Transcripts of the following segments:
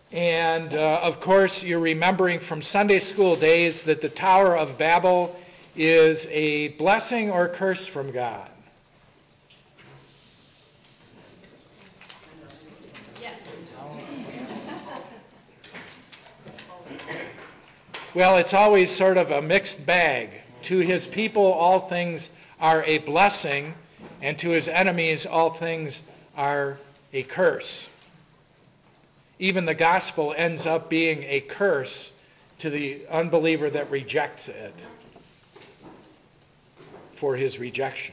And of course, you're remembering from Sunday school days that the Tower of Babel is a blessing or curse from God. Yes. Well, it's always sort of a mixed bag. To his people, all things are a blessing, and to his enemies, all things are a curse. Even the gospel ends up being a curse to the unbeliever that rejects it for his rejection.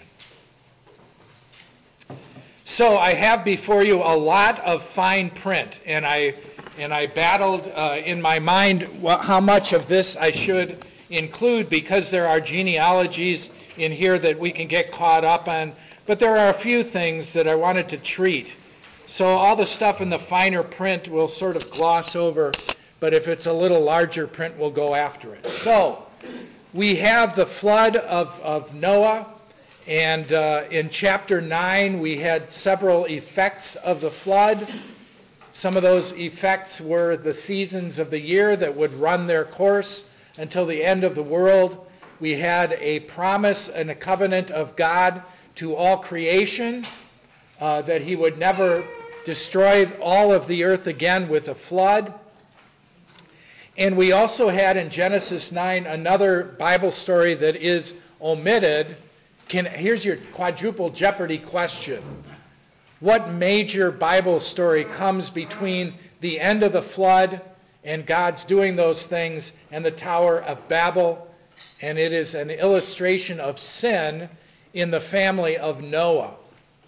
So I have before you a lot of fine print, and I battled in my mind how much of this I should include, because there are genealogies in here that we can get caught up on, but there are a few things that I wanted to treat. So all the stuff in the finer print we'll sort of gloss over, but if it's a little larger print, we'll go after it. So we have the flood of Noah, and in chapter 9 we had several effects of the flood. Some of those effects were the seasons of the year that would run their course until the end of the world. We had a promise and a covenant of God to all creation, that he would never destroy all of the earth again with a flood. And we also had in Genesis 9 another Bible story that is omitted. Here's your quadruple jeopardy question. What major Bible story comes between the end of the flood and God's doing those things and the Tower of Babel? And it is an illustration of sin in the family of Noah.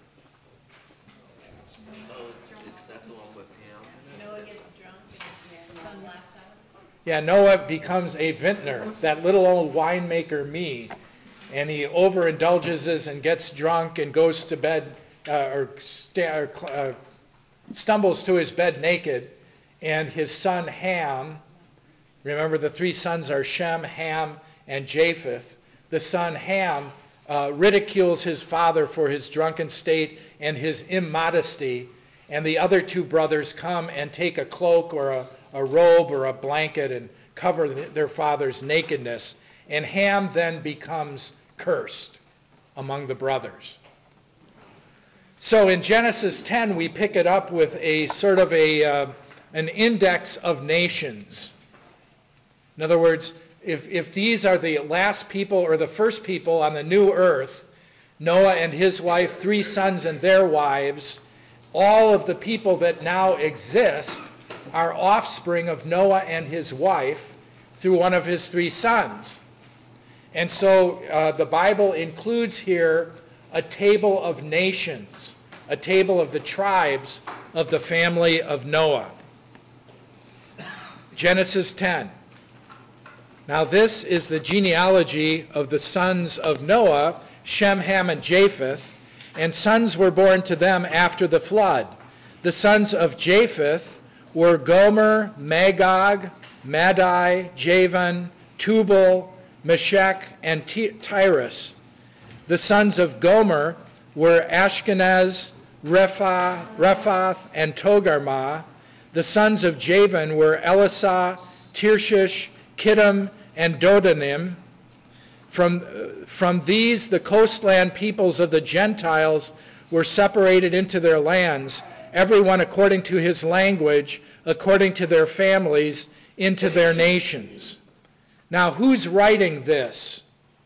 Noah gets drunk and his son laughs at him. Yeah, Noah becomes a vintner, that little old winemaker me, and he overindulges and gets drunk and goes to bed stumbles to his bed naked, and his son Ham, remember the three sons are Shem, Ham, and Japheth. The son Ham ridicules his father for his drunken state and his immodesty, and the other two brothers come and take a cloak or a robe or a blanket and cover their father's nakedness, and Ham then becomes cursed among the brothers. So in Genesis 10, we pick it up with a sort of an index of nations. In other words, if these are the last people or the first people on the new earth, Noah and his wife, 3 sons and their wives, all of the people that now exist are offspring of Noah and his wife through one of his 3 sons. And so the Bible includes here a table of nations, a table of the tribes of the family of Noah. Genesis 10. Now this is the genealogy of the sons of Noah, Shem, Ham, and Japheth, and sons were born to them after the flood. The sons of Japheth were Gomer, Magog, Madai, Javan, Tubal, Meshech, and Tyrus. The sons of Gomer were Ashkenaz, Rephath, and Togarmah. The sons of Javan were Elisah, Tirshish, Kittim, and Dodanim. From these, the coastland peoples of the Gentiles were separated into their lands, everyone according to his language, according to their families, into their nations. Now, who's writing this?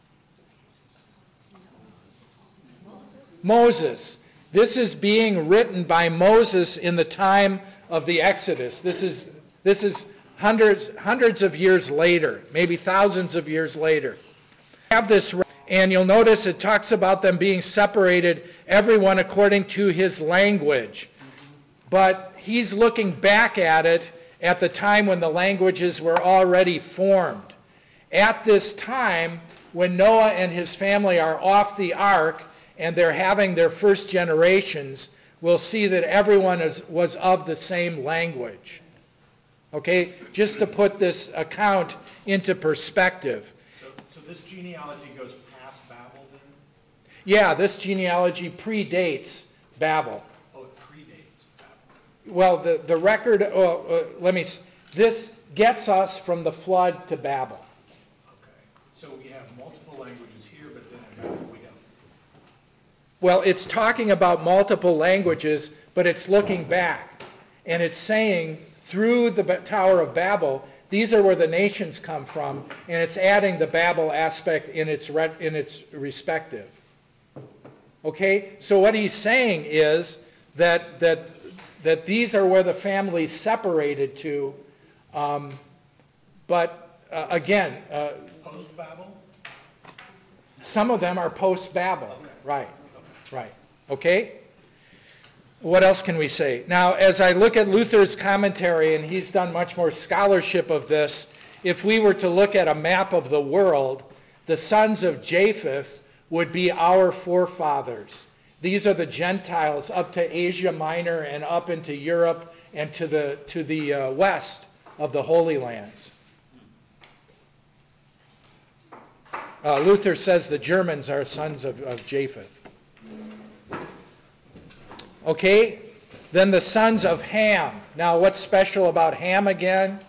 Moses. This is being written by Moses in the time of the Exodus. This is hundreds of years later, maybe thousands of years later. Have this, and you'll notice it talks about them being separated, everyone according to his language. But he's looking back at it at the time when the languages were already formed. At this time, when Noah and his family are off the ark and they're having their first generations, we'll see that everyone was of the same language. Okay, just to put this account into perspective. So this genealogy goes past Babel then? Yeah, this genealogy predates Babel. Oh, it predates Babel. Well, the record, this gets us from the flood to Babel. Okay. So we have multiple languages here, but then in Babel we don't. Well, it's talking about multiple languages, but it's looking back. And it's saying, through the Tower of Babel, these are where the nations come from, and it's adding the Babel aspect in its respective. Okay? So what he's saying is that these are where the families separated to, again... Post-Babel? Some of them are post-Babel. Okay. Right. Okay? What else can we say? Now, as I look at Luther's commentary, and he's done much more scholarship of this, if we were to look at a map of the world, the sons of Japheth would be our forefathers. These are the Gentiles up to Asia Minor and up into Europe and to the west of the Holy Lands. Luther says the Germans are sons of Japheth. Okay, then the sons of Ham. Now, what's special about Ham again?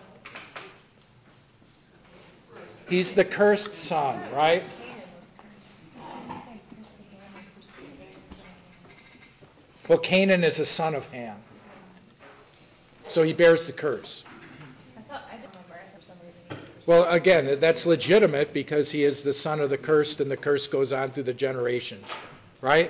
He's the cursed son, right? Well, Canaan is a son of Ham. So he bears the curse. I didn't remember for some reason. Well, again, that's legitimate because he is the son of the cursed, and the curse goes on through the generations, right?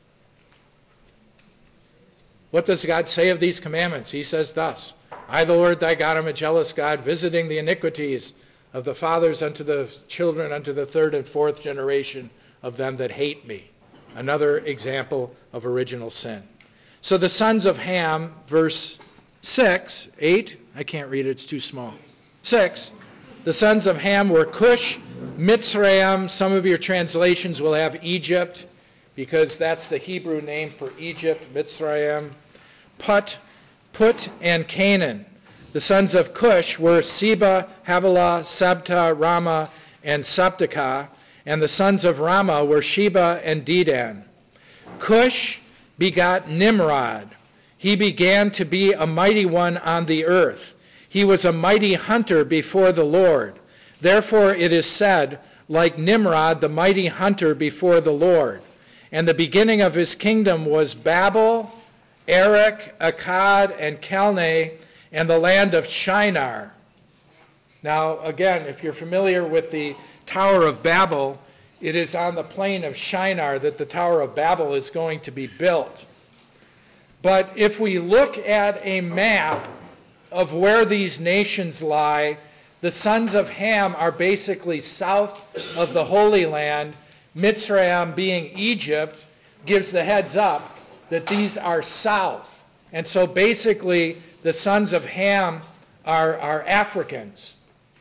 What does God say of these commandments? He says thus, I, the Lord thy God, am a jealous God, visiting the iniquities of the fathers unto the children, unto the third and fourth generation of them that hate me. Another example of original sin. So the sons of Ham, verse 6, 8, I can't read it, it's too small. 6, the sons of Ham were Cush, Mitzrayim, some of your translations will have Egypt, because that's the Hebrew name for Egypt, Mitzrayim, Put, and Canaan. The sons of Cush were Seba, Havilah, Sabta, Rama, and Sabteka, and the sons of Rama were Sheba and Dedan. Cush begot Nimrod. He began to be a mighty one on the earth. He was a mighty hunter before the Lord. Therefore it is said, like Nimrod, the mighty hunter before the Lord. And the beginning of his kingdom was Babel, Erech, Akkad, and Calneh, and the land of Shinar. Now, again, if you're familiar with the Tower of Babel, it is on the plain of Shinar that the Tower of Babel is going to be built. But if we look at a map of where these nations lie, the sons of Ham are basically south of the Holy Land. Mitzrayim, being Egypt, gives the heads up that these are south. And so basically the sons of Ham are Africans.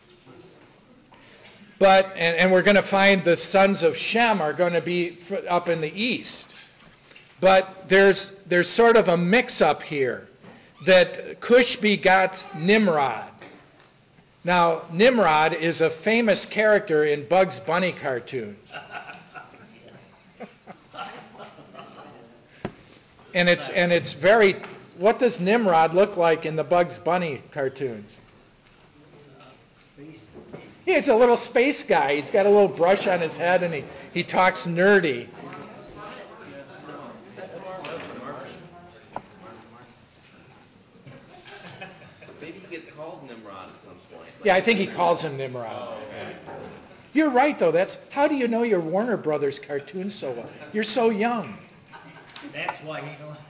But, and we're going to find the sons of Shem are going to be up in the east. But there's sort of a mix-up here that Cush begot Nimrod. Now, Nimrod is a famous character in Bugs Bunny cartoons. And it's very, what does Nimrod look like in the Bugs Bunny cartoons? He's a little space guy. He's got a little brush on his head and he talks nerdy. Maybe he gets called Nimrod at some point. Yeah, I think he calls him Nimrod. Oh, okay. You're right, though. How do you know your Warner Brothers cartoons so well? You're so young. That's why he don't.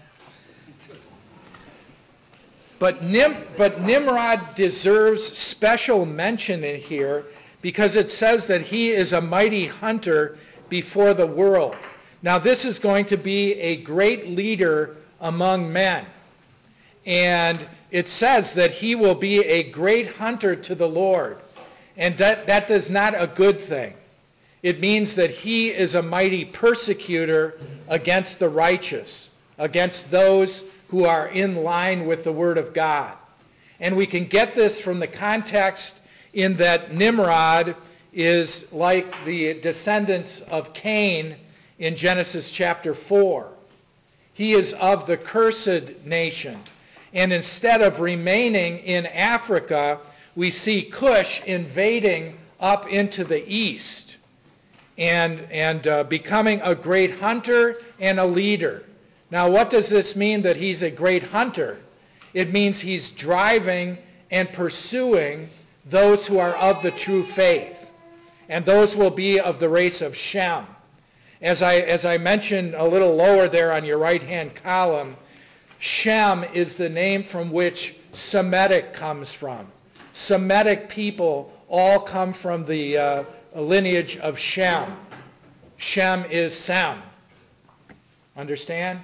But Nimrod deserves special mention in here because it says that he is a mighty hunter before the world. Now, this is going to be a great leader among men. And it says that he will be a great hunter to the Lord. And that is not a good thing. It means that he is a mighty persecutor against the righteous, against those who are in line with the Word of God. And we can get this from the context in that Nimrod is like the descendants of Cain in Genesis chapter 4. He is of the cursed nation. And instead of remaining in Africa, we see Cush invading up into the east and becoming a great hunter and a leader. Now, what does this mean that he's a great hunter? It means he's driving and pursuing those who are of the true faith. And those will be of the race of Shem. As I mentioned a little lower there on your right-hand column, Shem is the name from which Semitic comes from. Semitic people all come from the lineage of Shem. Shem is Sem. Understand?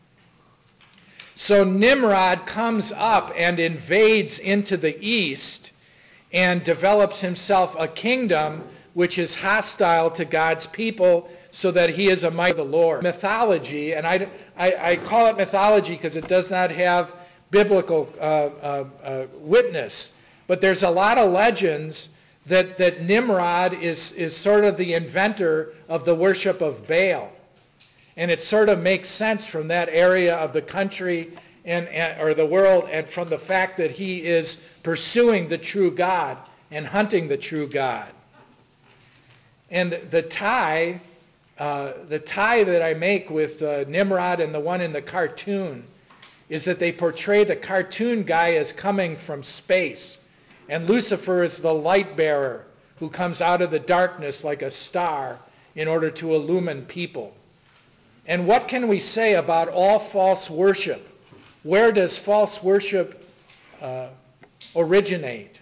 So Nimrod comes up and invades into the east and develops himself a kingdom which is hostile to God's people, so that he is a mighty of the Lord. Mythology, and I call it mythology because it does not have biblical witness, but there's a lot of legends that Nimrod is sort of the inventor of the worship of Baal. And it sort of makes sense from that area of the country or the world, and from the fact that he is pursuing the true God and hunting the true God. And the tie that I make with Nimrod and the one in the cartoon is that they portray the cartoon guy as coming from space, and Lucifer is the light bearer who comes out of the darkness like a star in order to illumine people. And what can we say about all false worship? Where does false worship originate?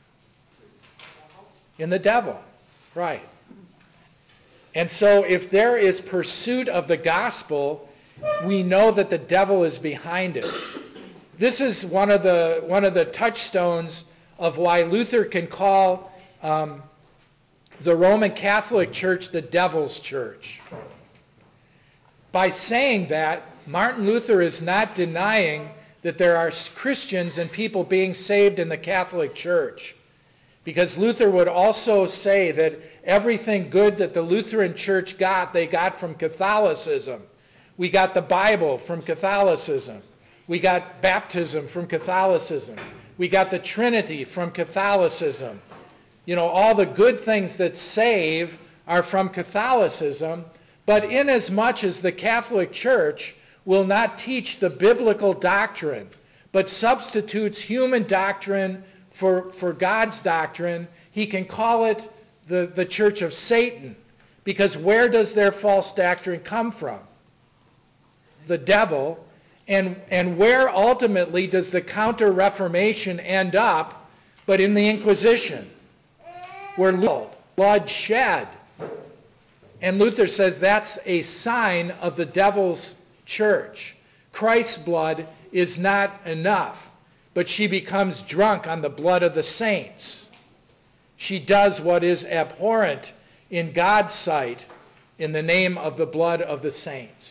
In the devil, right. And so if there is pursuit of the gospel, we know that the devil is behind it. This is one of the touchstones of why Luther can call the Roman Catholic Church the devil's church. By saying that, Martin Luther is not denying that there are Christians and people being saved in the Catholic Church. Because Luther would also say that everything good that the Lutheran Church got, they got from Catholicism. We got the Bible from Catholicism. We got baptism from Catholicism. We got the Trinity from Catholicism. You know, all the good things that save are from Catholicism. But inasmuch as the Catholic Church will not teach the biblical doctrine, but substitutes human doctrine for God's doctrine, he can call it the Church of Satan. Because where does their false doctrine come from? The devil. And where ultimately does the Counter-Reformation end up but in the Inquisition? Where blood shed. And Luther says that's a sign of the devil's church. Christ's blood is not enough, but she becomes drunk on the blood of the saints. She does what is abhorrent in God's sight in the name of the blood of the saints.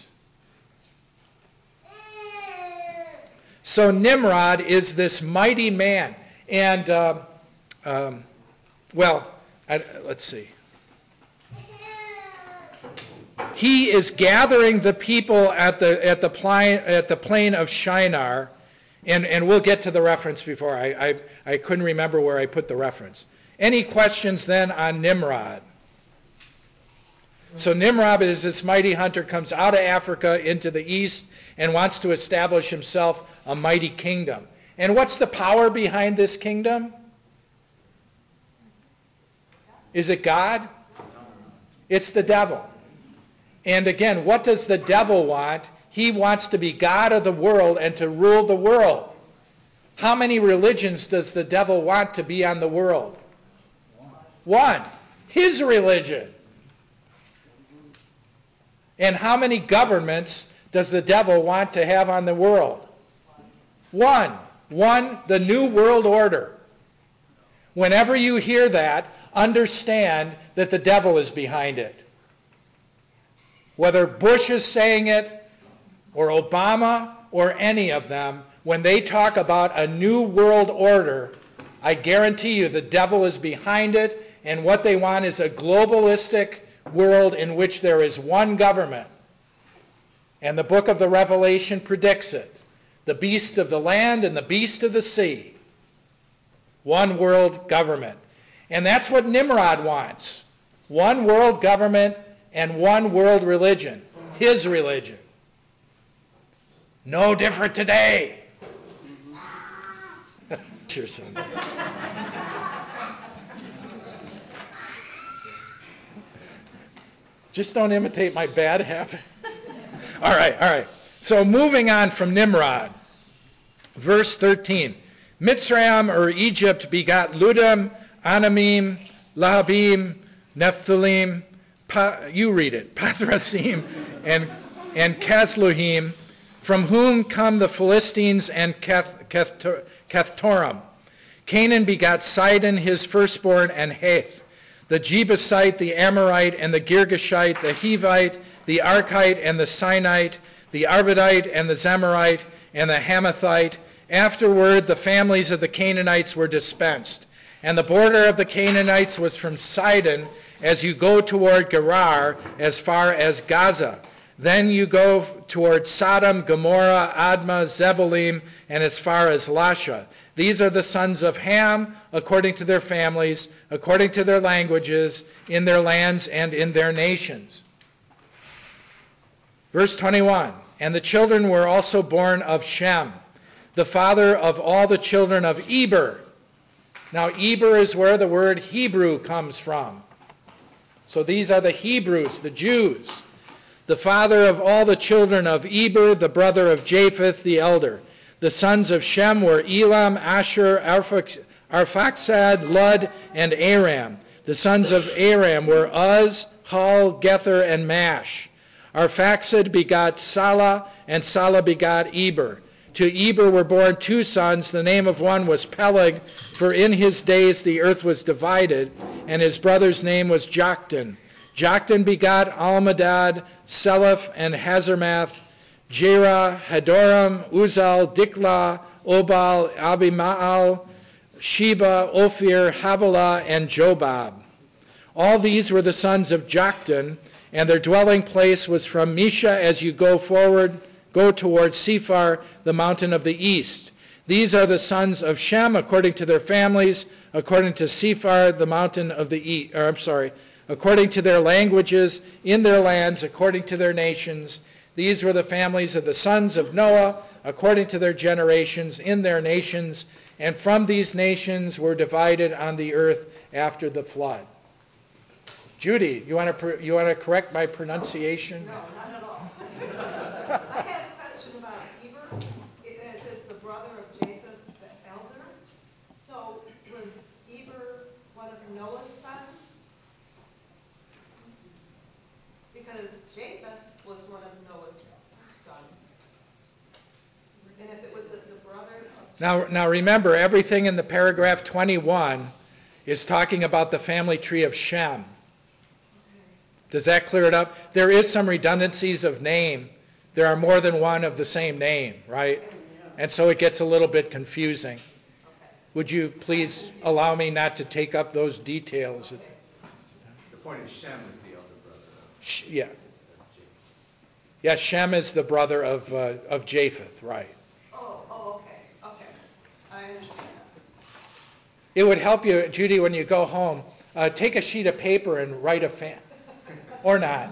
So Nimrod is this mighty man. And, let's see. He is gathering the people at the plain of Shinar, and we'll get to the reference before. I couldn't remember where I put the reference. Any questions then on Nimrod? So Nimrod is this mighty hunter, comes out of Africa into the east and wants to establish himself a mighty kingdom. And what's the power behind this kingdom? Is it God? It's the devil. And again, what does the devil want? He wants to be God of the world and to rule the world. How many religions does the devil want to be on the world? One. His religion. And how many governments does the devil want to have on the world? One. One, the New World Order. Whenever you hear that, understand that the devil is behind it. Whether Bush is saying it, or Obama, or any of them, when they talk about a new world order, I guarantee you the devil is behind it, and what they want is a globalistic world in which there is one government. And the book of the Revelation predicts it. the beasts of the land and the beasts of the sea. One world government. And that's what Nimrod wants. One world government and one world religion. His religion. No different today. Just don't imitate my bad habit. All right. So moving on from Nimrod. Verse 13. Mitzrayim, or Egypt, begot Ludim, Anamim, Lahabim, Nephthalim, you read it, Pathrasim, and Casluhim, from whom come the Philistines and Caphtorim. Canaan begot Sidon, his firstborn, and Heth, the Jebusite, the Amorite, and the Girgashite, the Hivite, the Archite, and the Sinite, the Arvadite, and the Zemarite, and the Hamathite. Afterward, the families of the Canaanites were dispensed. And the border of the Canaanites was from Sidon, as you go toward Gerar, as far as Gaza. Then you go toward Sodom, Gomorrah, Admah, Zebolim, and as far as Lasha. These are the sons of Ham, according to their families, according to their languages, in their lands and in their nations. Verse 21, and the children were also born of Shem, the father of all the children of Eber. Now, Eber is where the word Hebrew comes from. So these are the Hebrews, the Jews. The father of all the children of Eber, the brother of Japheth, the elder. The sons of Shem were Elam, Asher, Arphaxad, Lud, and Aram. The sons of Aram were Uz, Hul, Gether, and Mash. Arphaxad begot Salah, and Salah begot Eber. To Eber were born two sons. The name of one was Peleg, for in his days the earth was divided, and his brother's name was Joktan. Joktan begot Almadad, Seleph, and Hazarmath, Jerah, Hadoram, Uzal, Diklah, Obal, Abimaal, Sheba, Ophir, Havilah, and Jobab. All these were the sons of Joktan, and their dwelling place was from Misha as you go toward Sephar, the mountain of the east. These are the sons of Shem according to their families, according to Sephar, the mountain of the east, according to their languages, in their lands, according to their nations. These were the families of the sons of Noah, according to their generations, in their nations, and from these nations were divided on the earth after the flood. Judy, you want to correct my pronunciation? No, not at all. I have a question about Eber. It says the brother of Japheth, the elder. So was Eber one of Noah's sons? Because Japheth was one of Noah's sons. And if it was the brother of... Now remember, everything in the paragraph 21 is talking about the family tree of Shem. Does that clear it up? There is some redundancies of name. There are more than one of the same name, right? And so it gets a little bit confusing. Would you please allow me not to take up those details? The point is Shem is the elder brother of Yeah. Yeah, Shem is the brother of Japheth, right. Okay. I understand that. It would help you, Judy, when you go home, take a sheet of paper and write or not.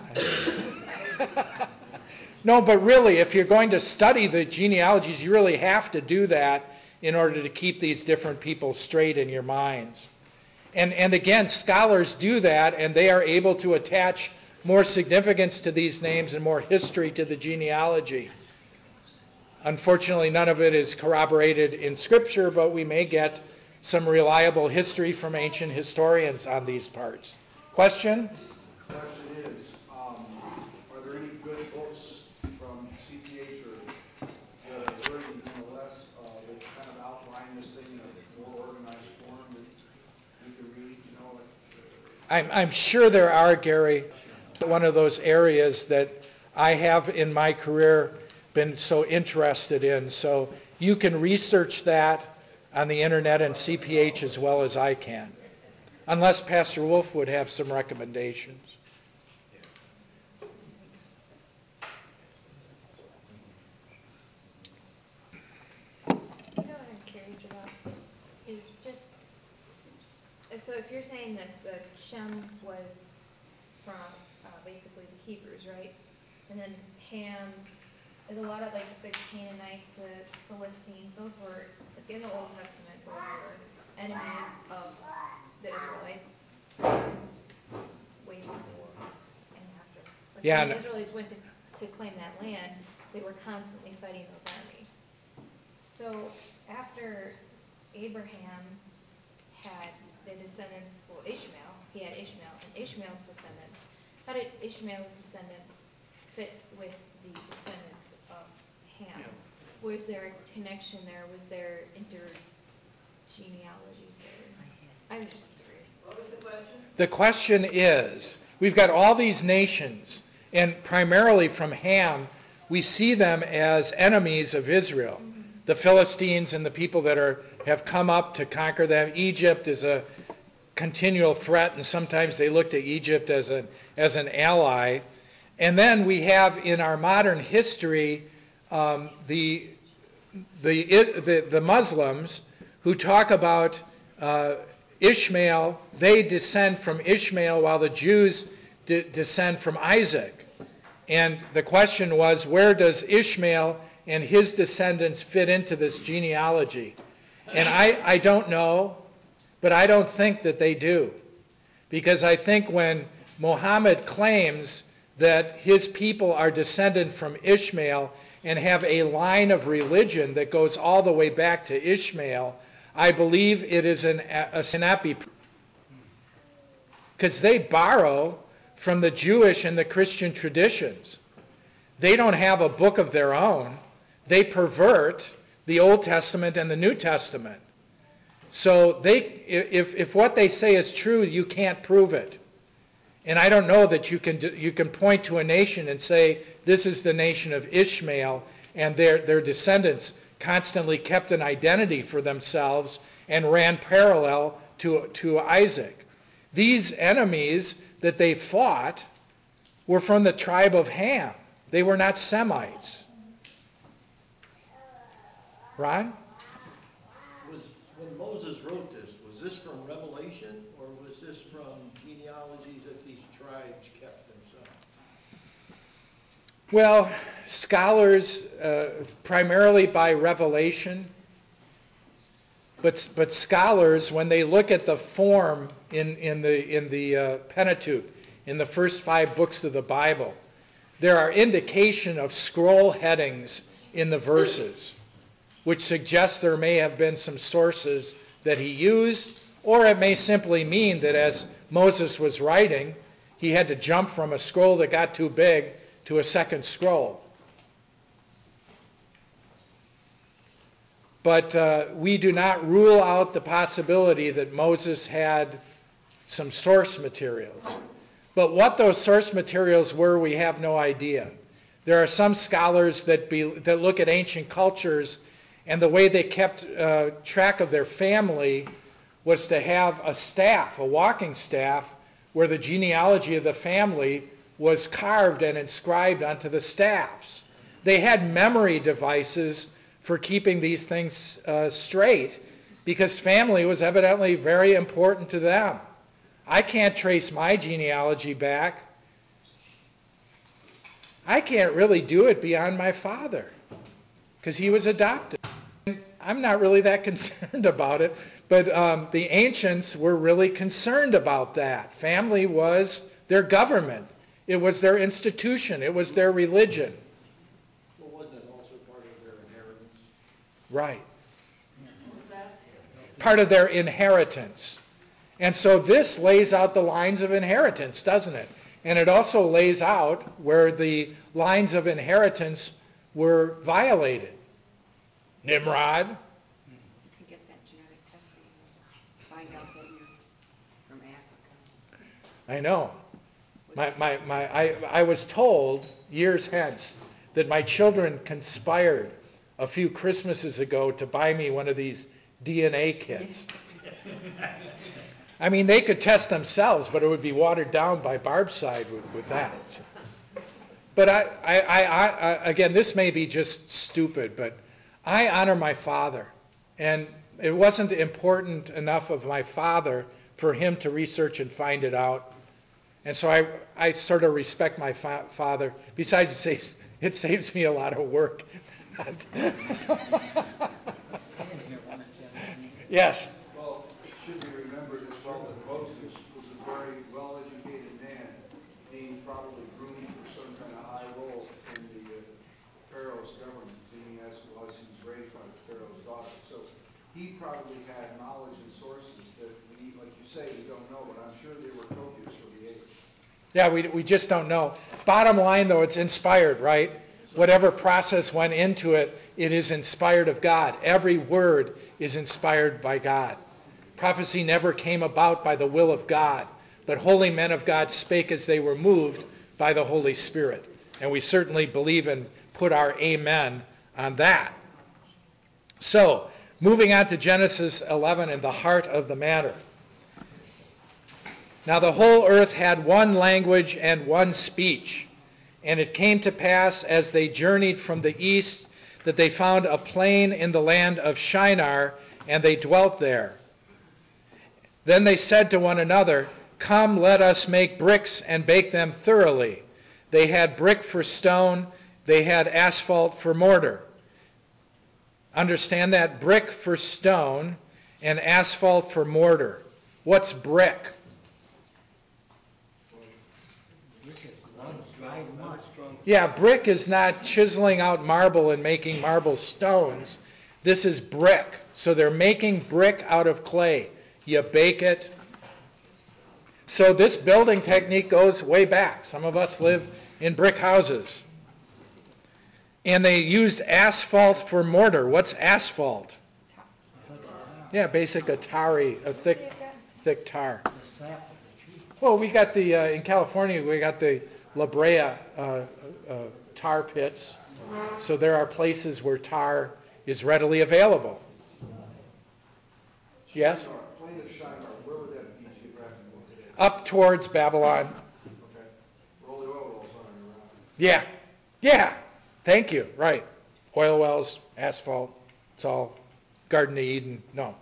No, but really, if you're going to study the genealogies, you really have to do that in order to keep these different people straight in your minds. And again, scholars do that, and they are able to attach more significance to these names and more history to the genealogy. Unfortunately, none of it is corroborated in Scripture, but we may get some reliable history from ancient historians on these parts. Question? The question is, are there any good books from CPH or that are very nonetheless that kind of outline this thing in a more organized form that you can read, I'm sure there are, Gary. One of those areas that I have in my career been so interested in. So you can research that on the internet and CPH as well as I can. Unless Pastor Wolf would have some recommendations. is just, so if you're saying that the Shem was from basically the Hebrews, right? And then Ham is a lot of like the Canaanites, the Philistines, those were, like in the Old Testament, those were enemies of the Israelites way before and after. Like Yeah, when the and- Israelites went to claim that land, they were constantly fighting those enemies. So after Abraham had the descendants, well, Ishmael, he had Ishmael and Ishmael's descendants. How did Ishmael's descendants fit with the descendants of Ham? Yeah. Was there a connection there? Was there intergenealogies there? I'm just curious. What was the question? The question is, we've got all these nations, and primarily from Ham, we see them as enemies of Israel. Mm-hmm. The Philistines and the people that have come up to conquer them. Egypt is a continual threat, and sometimes they looked at Egypt as an ally. And then we have in our modern history the Muslims who talk about Ishmael. They descend from Ishmael while the Jews descend from Isaac. And the question was, where does Ishmael and his descendants fit into this genealogy? And I don't know, but I don't think that they do. Because I think when Muhammad claims that his people are descended from Ishmael and have a line of religion that goes all the way back to Ishmael, I believe it is a snappy, because they borrow from the Jewish and the Christian traditions. They don't have a book of their own. They pervert the Old Testament and the New Testament. So if what they say is true, you can't prove it. And I don't know that you can point to a nation and say, this is the nation of Ishmael, and their descendants constantly kept an identity for themselves and ran parallel to Isaac. These enemies that they fought were from the tribe of Ham. They were not Semites. Ron? When Moses wrote this, was this from Revelation, or was this from genealogies that these tribes kept themselves? Well, scholars, primarily by Revelation, but scholars, when they look at the form in the Pentateuch, in the first 5 books of the Bible, there are indication of scroll headings in the verses, which suggests there may have been some sources that he used, or it may simply mean that as Moses was writing, he had to jump from a scroll that got too big to a second scroll. But we do not rule out the possibility that Moses had some source materials. But what those source materials were, we have no idea. There are some scholars that look at ancient cultures, and the way they kept track of their family was to have a staff, a walking staff, where the genealogy of the family was carved and inscribed onto the staffs. They had memory devices for keeping these things straight, because family was evidently very important to them. I can't trace my genealogy back. I can't really do it beyond my father, because he was adopted. I'm not really that concerned about it, but the ancients were really concerned about that. Family was their government. It was their institution. It was their religion. Well, wasn't it also part of their inheritance? Right. What was that? Part of their inheritance. And so this lays out the lines of inheritance, doesn't it? And it also lays out where the lines of inheritance were violated. Nimrod. You can get that genetic testing and find out that you're from Africa. I know. I was told years hence that my children conspired a few Christmases ago to buy me one of these DNA kits. I mean, they could test themselves, but it would be watered down by barbicide with that. But I again, this may be just stupid, but I honor my father. And It wasn't important enough of my father for him to research and find it out. And so I sort of respect my father. Besides, it saves me a lot of work. Yes? Well, it should be remembered as well that Moses was a very well-educated man, being probably groomed for some kind of high role in the Pharaoh's government, being as was he was raised by the Pharaoh's daughter. So he probably had knowledge and sources that we, like you say, we don't know, but I'm sure they were copious for the age. Yeah, we just don't know. Bottom line, though, it's inspired, right? Whatever process went into it, it is inspired of God. Every word is inspired by God. Prophecy never came about by the will of God, but holy men of God spake as they were moved by the Holy Spirit. And we certainly believe and put our amen on that. So, moving on to Genesis 11 and the heart of the matter. Now the whole earth had one language and one speech. And it came to pass as they journeyed from the east that they found a plain in the land of Shinar, and they dwelt there. Then they said to one another, "Come, let us make bricks and bake them thoroughly." They had brick for stone, they had asphalt for mortar. Understand that? Brick for stone and asphalt for mortar. What's brick? Yeah, brick is not chiseling out marble and making marble stones. This is brick. So they're making brick out of clay. You bake it. So this building technique goes way back. Some of us live in brick houses. And they used asphalt for mortar. What's asphalt? Yeah, basic atari, a thick tar. Well, we got in California, we got the La Brea tar pits. So there are places where tar is readily available. Yes? Plain of Shinar, where would that be geographically today? Up towards Babylon. Okay. Where all the oil wells are around. Yeah. Thank you. Right. Oil wells, asphalt. It's all Garden of Eden. No.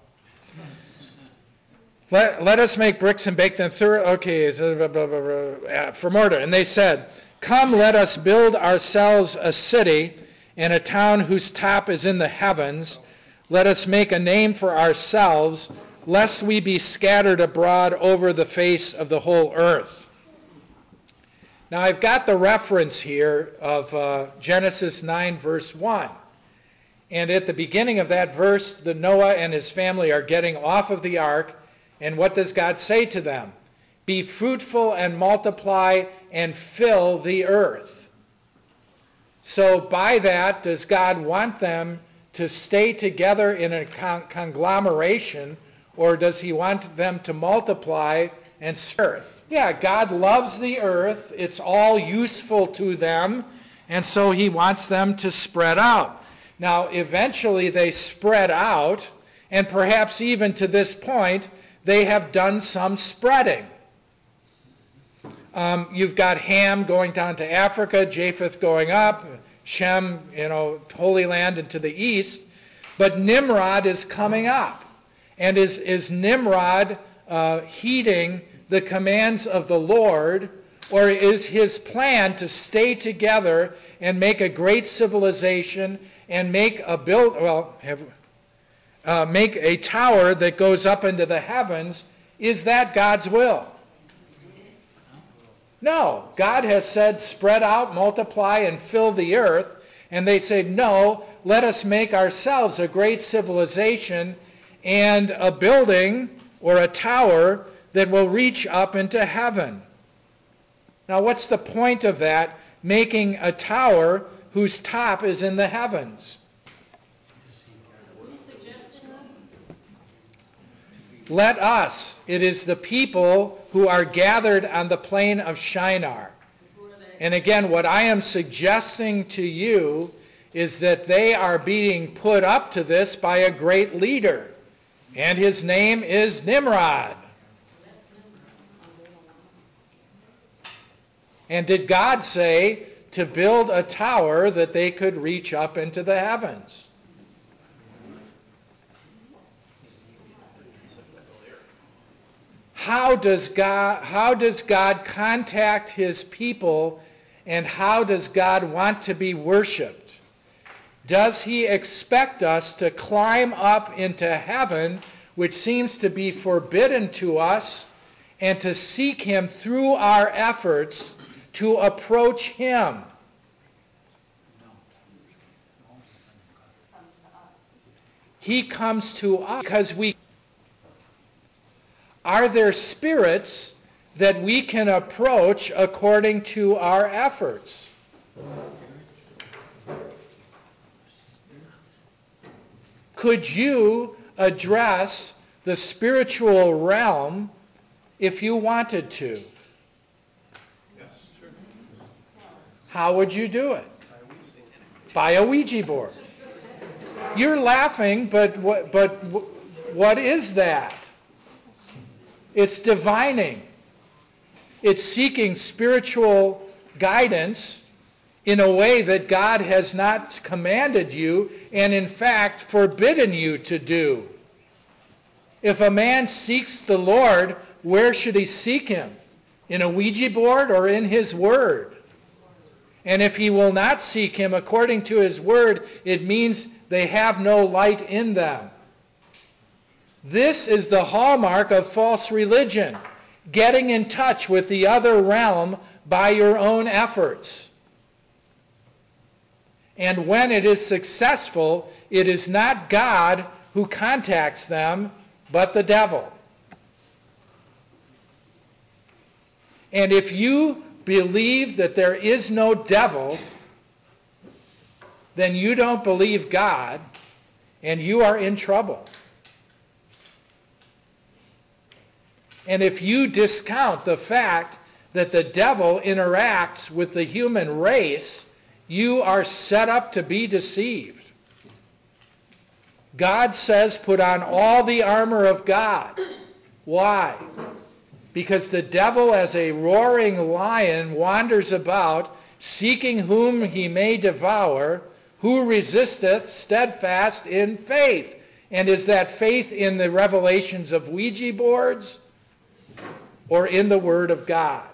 Let us make bricks and bake them through. Okay, for mortar. And they said, "Come, let us build ourselves a city and a town whose top is in the heavens. Let us make a name for ourselves, lest we be scattered abroad over the face of the whole earth." Now I've got the reference here of Genesis 9, verse 1. And at the beginning of that verse, the Noah and his family are getting off of the ark. And what does God say to them? Be fruitful and multiply and fill the earth. So by that, does God want them to stay together in a conglomeration, or does he want them to multiply and serve? Yeah, God loves the earth. It's all useful to them, and so he wants them to spread out. Now, eventually they spread out, and perhaps even to this point, they have done some spreading. You've got Ham going down to Africa, Japheth going up, Shem, Holy Land and to the east. But Nimrod is coming up. And is Nimrod heeding the commands of the Lord, or is his plan to stay together and make a great civilization and make make a tower that goes up into the heavens? Is that God's will? No. God has said, spread out, multiply, and fill the earth. And they say, no, let us make ourselves a great civilization and a building or a tower that will reach up into heaven. Now, what's the point of that? Making a tower whose top is in the heavens. Let us. It is the people who are gathered on the plain of Shinar. And again, what I am suggesting to you is that they are being put up to this by a great leader. And his name is Nimrod. And did God say to build a tower that they could reach up into the heavens? how does God contact his people, and how does God want to be worshiped? Does he expect us to climb up into heaven, which seems to be forbidden to us, and to seek him through our efforts to approach him? He comes to us because we... Are there spirits that we can approach according to our efforts? Could you address the spiritual realm if you wanted to? Yes, sure. How would you do it? By a Ouija board. You're laughing, but what is that? It's divining. It's seeking spiritual guidance in a way that God has not commanded you and in fact forbidden you to do. If a man seeks the Lord, where should he seek him? In a Ouija board or in his word? And if he will not seek him according to his word, it means they have no light in them. This is the hallmark of false religion, getting in touch with the other realm by your own efforts. And when it is successful, it is not God who contacts them, but the devil. And if you believe that there is no devil, then you don't believe God, and you are in trouble. And if you discount the fact that the devil interacts with the human race, you are set up to be deceived. God says, put on all the armor of God. Why? Because the devil, as a roaring lion, wanders about, seeking whom he may devour, who resisteth steadfast in faith. And is that faith in the revelations of Ouija boards or in the Word of God?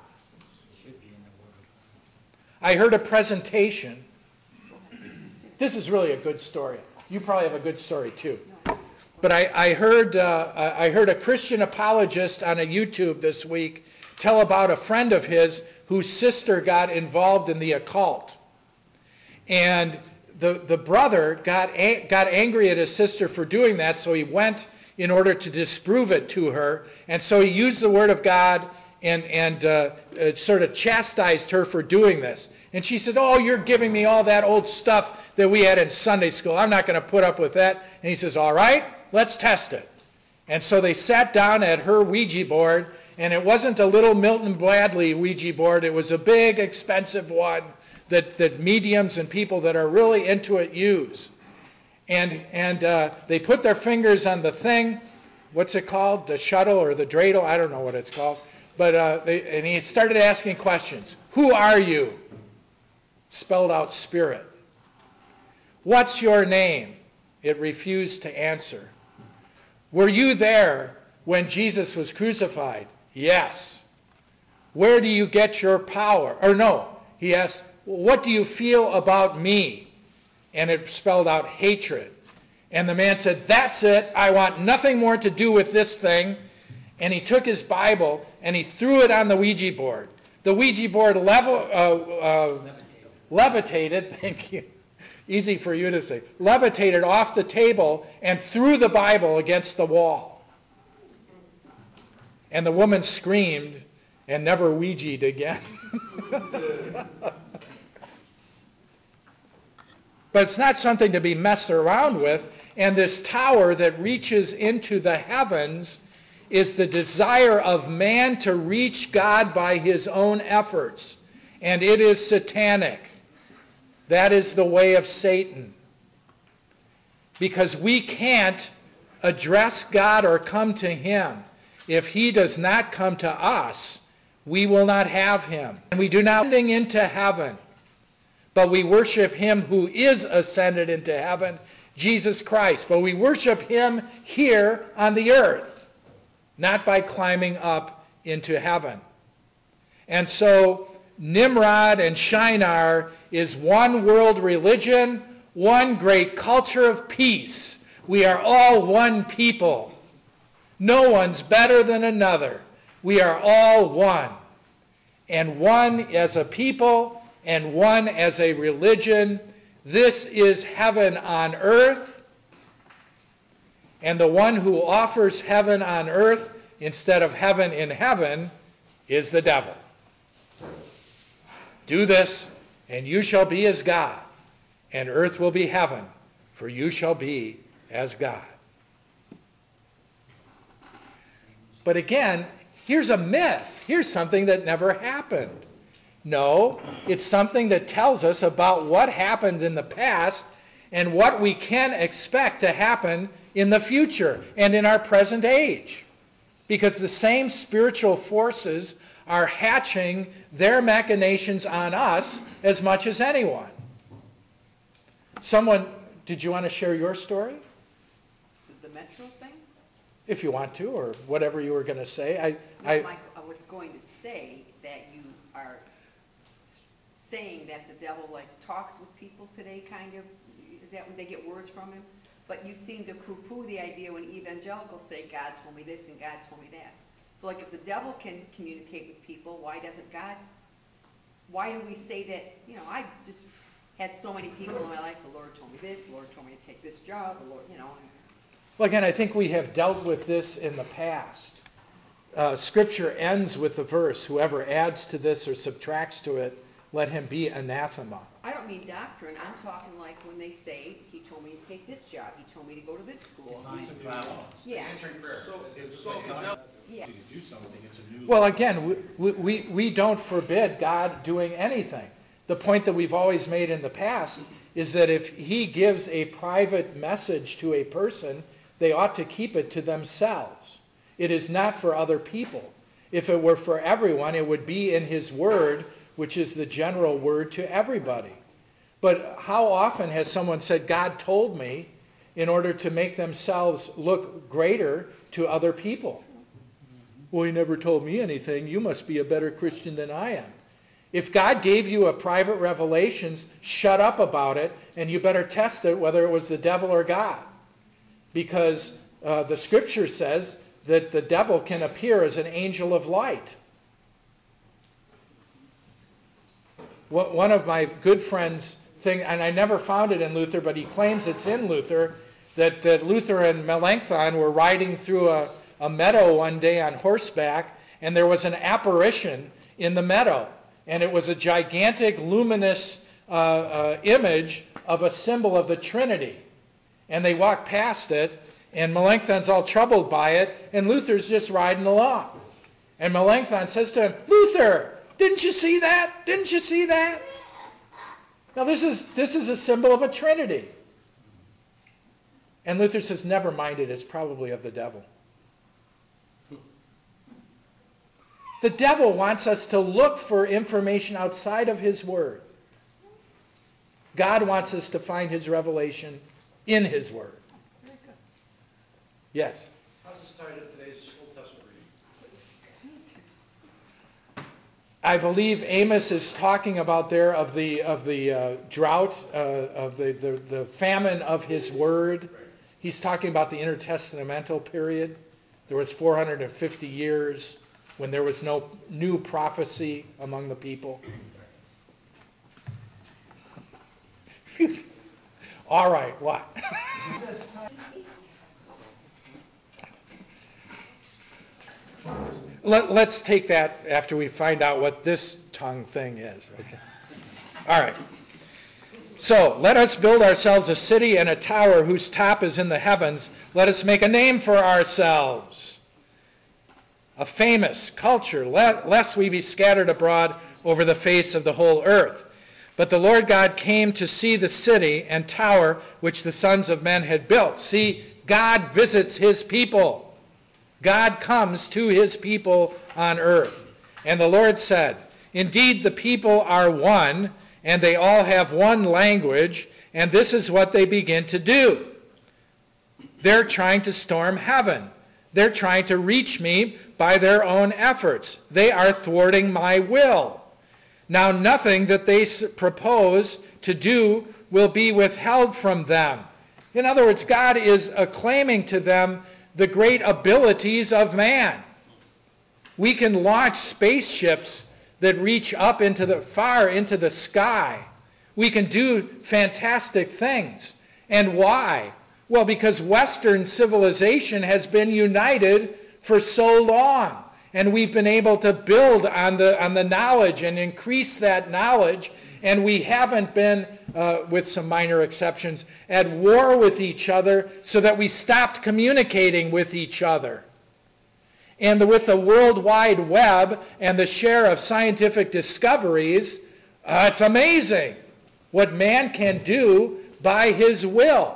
I heard a presentation. This is really a good story. You probably have a good story too. But I heard a Christian apologist on a YouTube this week tell about a friend of his whose sister got involved in the occult. And the brother got angry at his sister for doing that, so he went in order to disprove it to her. And so he used the Word of God and sort of chastised her for doing this. And she said, "Oh, you're giving me all that old stuff that we had in Sunday school. I'm not going to put up with that." And he says, "All right, let's test it." And so they sat down at her Ouija board, and it wasn't a little Milton Bradley Ouija board. It was a big, expensive one that mediums and people that are really into it use. And they put their fingers on the thing. What's it called? The shuttle or the dreidel? I don't know what it's called. But and he started asking questions. Who are you? Spelled out spirit. What's your name? It refused to answer. Were you there when Jesus was crucified? Yes. Where do you get your power? Or no, he asked, what do you feel about me? And it spelled out hatred. And the man said, that's it. I want nothing more to do with this thing. And he took his Bible and he threw it on the Ouija board. The Ouija board levitated, thank you, easy for you to say, levitated off the table and threw the Bible against the wall. And the woman screamed and never Ouija'd again. But it's not something to be messed around with. And this tower that reaches into the heavens is the desire of man to reach God by his own efforts. And it is satanic. That is the way of Satan. Because we can't address God or come to him. If he does not come to us, we will not have him. And we do not ascend into heaven, but we worship him who is ascended into heaven, Jesus Christ. But we worship him here on the earth. not by climbing up into heaven. And so Nimrod and Shinar is one world religion, one great culture of peace. We are all one people. No one's better than another. We are all one. And one as a people and one as a religion. This is heaven on earth. And the one who offers heaven on earth instead of heaven in heaven is the devil. Do this, and you shall be as God, and earth will be heaven, for you shall be as God. But again, here's a myth. Here's something that never happened. No, it's something that tells us about what happened in the past and what we can expect to happen in the future and in our present age. Because the same spiritual forces are hatching their machinations on us as much as anyone. Someone, did you want to share your story? The Metro thing? If you want to, or whatever you were going to say. I was going to say that you are saying that the devil talks with people today, kind of. Is that when they get words from him? But you seem to poo-poo the idea when evangelicals say, God told me this and God told me that. So if the devil can communicate with people, why doesn't God? Why do we say that, I just had so many people in my life, the Lord told me this, the Lord told me to take this job, the Lord, Well, again, I think we have dealt with this in the past. Scripture ends with the verse, whoever adds to this or subtracts to it, let him be anathema. I don't mean doctrine. I'm talking like when they say, he told me to take this job, he told me to go to this school. Yeah. Answering prayer. Yeah. To do something, it's a new. Well, again, we don't forbid God doing anything. The point that we've always made in the past is that if he gives a private message to a person, they ought to keep it to themselves. It is not for other people. If it were for everyone, it would be in his word, which is the general word to everybody. But how often has someone said, God told me, in order to make themselves look greater to other people? Well, he never told me anything. You must be a better Christian than I am. If God gave you a private revelation, shut up about it, and you better test it whether it was the devil or God. Because the scripture says that the devil can appear as an angel of light. One of my good friends, and I never found it in Luther, but he claims it's in Luther, that Luther and Melanchthon were riding through a meadow one day on horseback, and there was an apparition in the meadow. And it was a gigantic, luminous image of a symbol of the Trinity. And they walked past it, and Melanchthon's all troubled by it, and Luther's just riding along. And Melanchthon says to him, Luther, didn't you see that? Didn't you see that? Now this is a symbol of a Trinity. And Luther says, never mind it, it's probably of the devil. The devil wants us to look for information outside of his word. God wants us to find his revelation in his word. Yes? How's this tied to today's Old Testament reading? I believe Amos is talking about there of the drought, of the famine of his word. He's talking about the intertestamental period. There was 450 years when there was no new prophecy among the people. All right, what? Let's take that after we find out what this tongue thing is. Okay. All right. So, let us build ourselves a city and a tower whose top is in the heavens. Let us make a name for ourselves, a famous culture, lest we be scattered abroad over the face of the whole earth. But the Lord God came to see the city and tower which the sons of men had built. See, God visits his people. God comes to his people on earth. And the Lord said, indeed the people are one, and they all have one language, and this is what they begin to do. They're trying to storm heaven. They're trying to reach me by their own efforts. They are thwarting my will. Now nothing that they propose to do will be withheld from them. In other words, God is acclaiming to them the great abilities of man. We can launch spaceships that reach up far into the sky. We can do fantastic things. And why? Well, because Western civilization has been united for so long. And we've been able to build on the knowledge and increase that knowledge. And we haven't been, with some minor exceptions, at war with each other so that we stopped communicating with each other. And with the World Wide Web and the share of scientific discoveries, it's amazing what man can do by his will.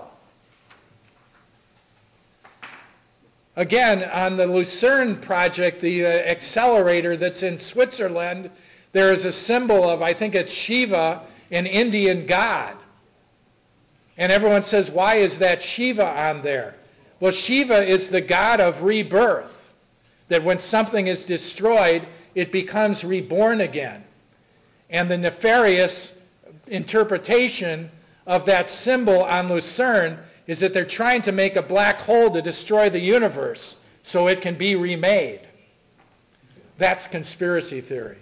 Again, on the Lucerne project, the accelerator that's in Switzerland, there is a symbol of, I think it's Shiva, an Indian god. And everyone says, why is that Shiva on there? Well, Shiva is the god of rebirth, that when something is destroyed, it becomes reborn again. And the nefarious interpretation of that symbol on Lucerne is that they're trying to make a black hole to destroy the universe so it can be remade. That's conspiracy theory.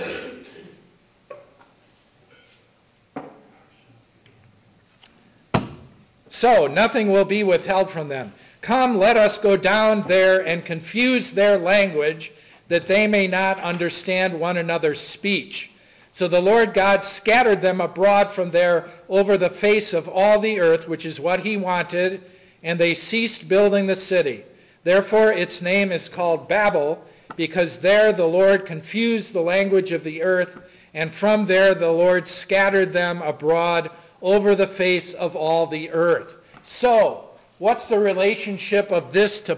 So, nothing will be withheld from them. Come, let us go down there and confuse their language, that they may not understand one another's speech. So the Lord God scattered them abroad from there over the face of all the earth, which is what he wanted, and they ceased building the city. Therefore its name is called Babel, because there the Lord confused the language of the earth, and from there the Lord scattered them abroad over the face of all the earth. So, what's the relationship of this to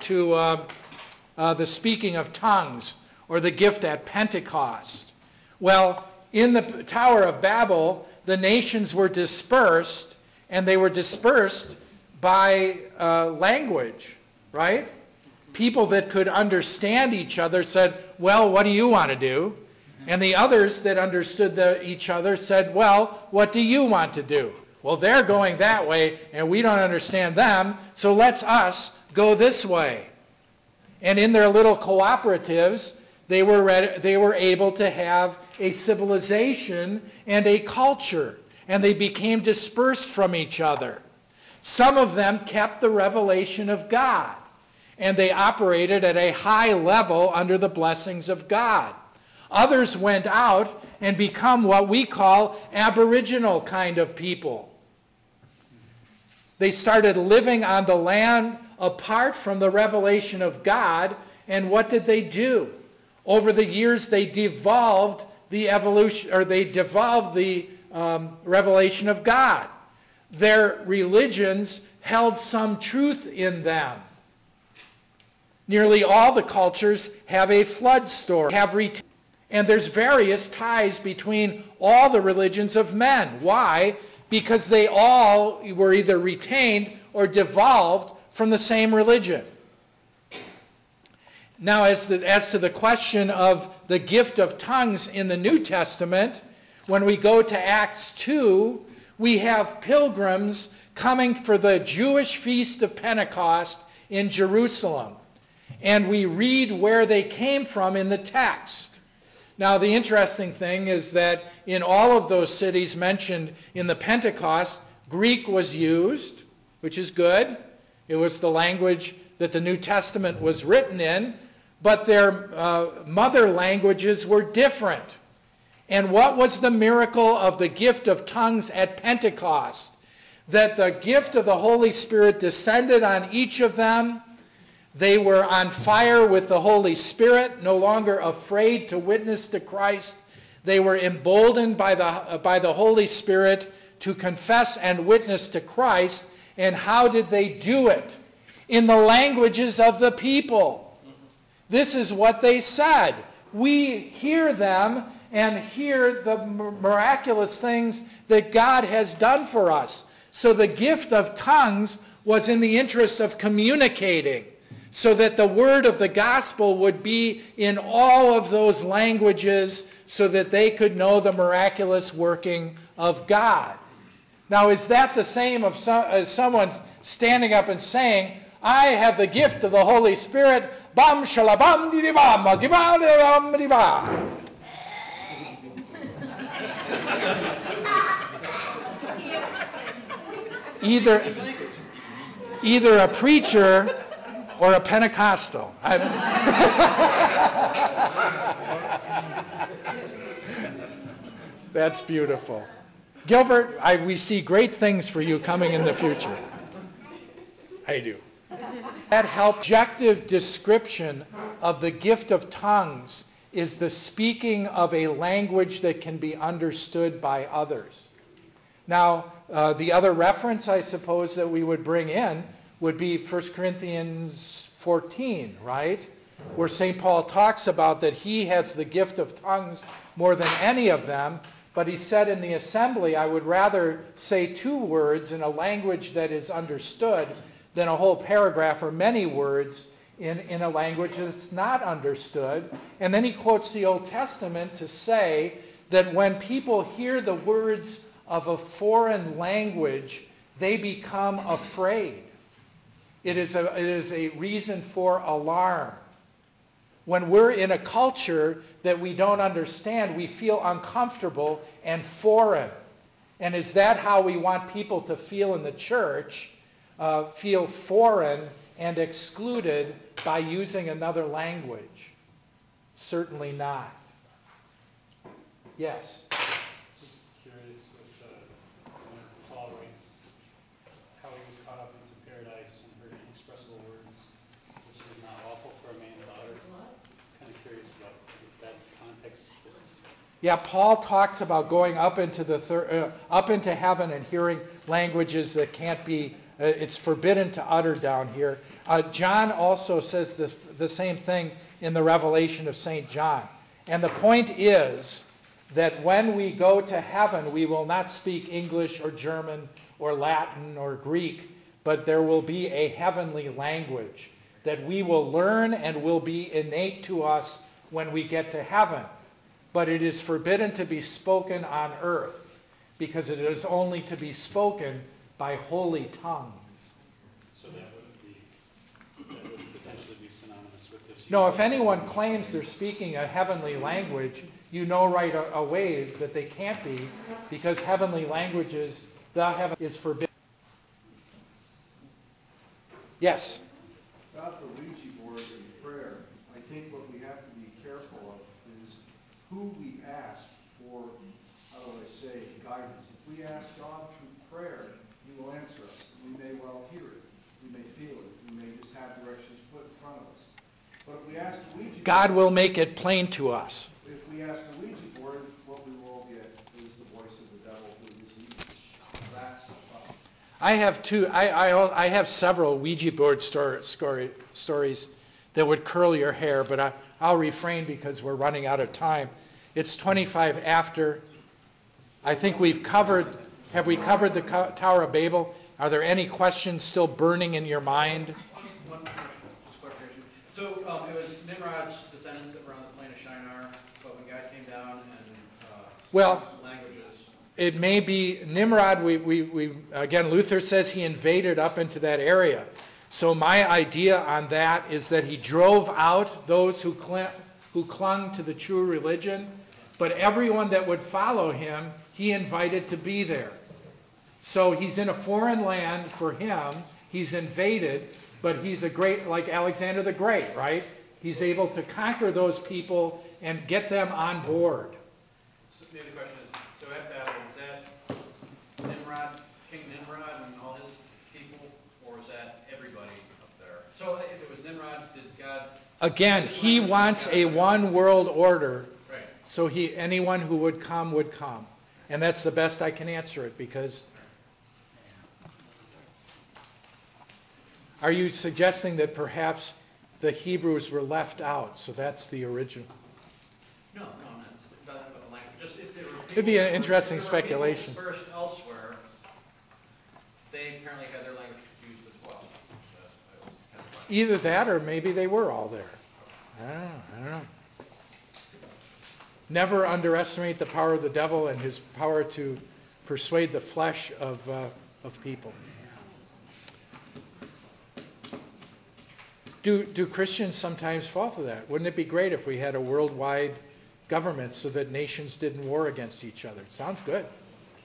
the speaking of tongues, or the gift at Pentecost? Well, in the Tower of Babel, the nations were dispersed, and they were dispersed by language, right? People that could understand each other said, well, what do you want to do? And the others that understood each other said, well, what do you want to do? Well, they're going that way, and we don't understand them, so let's us go this way. And in their little cooperatives, they were able to have a civilization and a culture, and they became dispersed from each other. Some of them kept the revelation of God, and they operated at a high level under the blessings of God. Others went out and become what we call aboriginal kind of people. They started living on the land apart from the revelation of God, and what did they do? Over the years, they devolved the revelation of God. Their religions held some truth in them. Nearly all the cultures have a flood story, and there's various ties between all the religions of men. Why? Because they all were either retained or devolved from the same religion. Now, as to the question of the gift of tongues in the New Testament, when we go to Acts 2, we have pilgrims coming for the Jewish feast of Pentecost in Jerusalem. And we read where they came from in the text. Now, the interesting thing is that in all of those cities mentioned in the Pentecost, Greek was used, which is good. It was the language that the New Testament was written in, but their mother languages were different. And what was the miracle of the gift of tongues at Pentecost? That the gift of the Holy Spirit descended on each of them. They were on fire with the Holy Spirit, no longer afraid to witness to Christ. They were emboldened by the Holy Spirit to confess and witness to Christ. And how did they do it? In the languages of the people. This is what they said. We hear them and hear the miraculous things that God has done for us. So the gift of tongues was in the interest of communicating. so that the word of the gospel would be in all of those languages so that they could know the miraculous working of God. Now, is that the same as someone standing up and saying, I have the gift of the Holy Spirit, bam shalabam di bam di ba. Either a preacher or a Pentecostal. That's beautiful. Gilbert, we see great things for you coming in the future. I do. That objective description of the gift of tongues is the speaking of a language that can be understood by others. Now, the other reference, I suppose, that we would bring in would be 1 Corinthians 14, right? Where St. Paul talks about that he has the gift of tongues more than any of them, but he said in the assembly, I would rather say 2 words in a language that is understood than a whole paragraph or many words in a language that's not understood. And then he quotes the Old Testament to say that when people hear the words of a foreign language, they become afraid. It is a reason for alarm. When we're in a culture that we don't understand, we feel uncomfortable and foreign. And is that how we want people to feel in the church? Feel foreign and excluded by using another language? Certainly not. Yes? Just curious when Paul writes how he was caught up into paradise and heard inexpressible words, which is not lawful for a man to utter. Kind of curious about if that context fits. Yeah, Paul talks about going up into up into heaven and hearing languages that can't be. It's forbidden to utter down here. John also says the same thing in the Revelation of St. John. And the point is that when we go to heaven, we will not speak English or German or Latin or Greek, but there will be a heavenly language that we will learn and will be innate to us when we get to heaven. But it is forbidden to be spoken on earth because it is only to be spoken by holy tongues. So that would potentially be synonymous with this. No, if anyone claims they're speaking a heavenly language, you know right away that they can't be, because heavenly languages, the heaven is forbidden. Yes? About the Ouija board and prayer, I think what we have to be careful of is who we ask for, how do I say, guidance. If we ask God through prayer, He will answer us. We may well hear it. We may feel it. We may just have directions put in front of us. But if we ask the Ouija board, God will make it plain to us. If we ask the Ouija board, what we will get is the voice of the devil through his Ouija. That's the problem. I have two. I have several Ouija board stories that would curl your hair, but I'll refrain because we're running out of time. It's 25 after. I think we've covered. Have we covered the Tower of Babel? Are there any questions still burning in your mind? One question, just clarification. So it was Nimrod's descendants that were on the plain of Shinar, but when God came down and languages. It may be Nimrod. We again, Luther says he invaded up into that area. So my idea on that is that he drove out those who clung to the true religion, but everyone that would follow him, he invited to be there. So he's in a foreign land for him. He's invaded, but he's a great, like Alexander the Great, right? He's able to conquer those people and get them on board. So the other question is, so at battle, was that Nimrod, King Nimrod and all his people, or was that everybody up there? So if it was Nimrod, did God... Again, he wants a one world order. Right. So anyone who would come would come. And that's the best I can answer it, because... Are you suggesting that perhaps the Hebrews were left out? So that's the original. No, I'm not. About the language. Just if there were people, It'd be an interesting speculation. Dispersed elsewhere, they apparently had their language confused as well. That was kind of Either that or maybe they were all there. I don't know. Never underestimate the power of the devil and his power to persuade the flesh of people. Do Christians sometimes fall for that? Wouldn't it be great if we had a worldwide government so that nations didn't war against each other? Sounds good.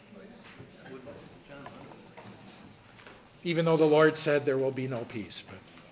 Even though the Lord said there will be no peace. But